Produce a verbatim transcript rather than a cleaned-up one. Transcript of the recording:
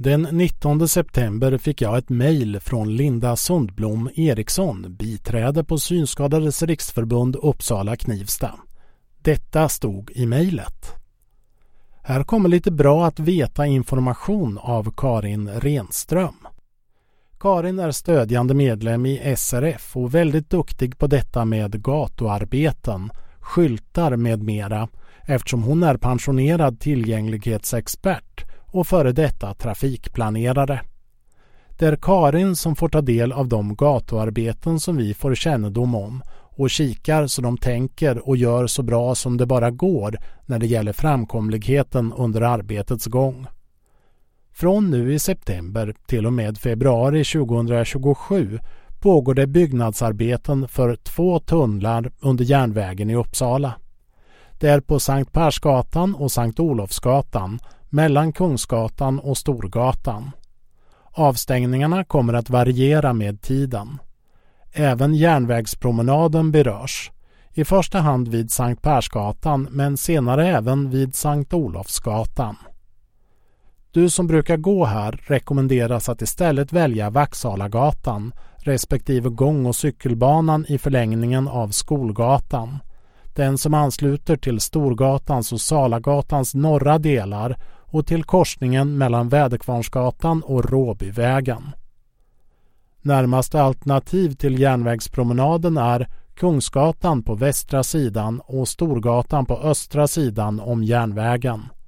Den nittonde september fick jag ett mejl från Linda Sundblom Eriksson, biträde på Synskadades riksförbund Uppsala Knivsta. Detta stod i mejlet. Här kommer lite bra att veta information av Karin Renström. Karin är stödjande medlem i S R F och väldigt duktig på detta med gatuarbeten, skyltar med mera, eftersom hon är pensionerad tillgänglighetsexpert och före detta trafikplanerare. Det är Karin som får ta del av de gatuarbeten som vi får kännedom om och kikar så de tänker och gör så bra som det bara går när det gäller framkomligheten under arbetets gång. Från nu i september till och med februari tjugohundratjugosju pågår det byggnadsarbeten för två tunnlar under järnvägen i Uppsala. Det är på Sankt Persgatan och Sankt Olofsgatan, mellan Kungsgatan och Storgatan. Avstängningarna kommer att variera med tiden. Även järnvägspromenaden berörs. I första hand vid Sankt Persgatan men senare även vid Sankt Olofsgatan. Du som brukar gå här rekommenderas att istället välja Vaxhalagatan respektive gång- och cykelbanan i förlängningen av Skolgatan. Den som ansluter till Storgatans och Salagatans norra delar och till korsningen mellan Väderkvarnsgatan och Råbyvägen. Närmaste alternativ till järnvägspromenaden är Kungsgatan på västra sidan och Storgatan på östra sidan om järnvägen.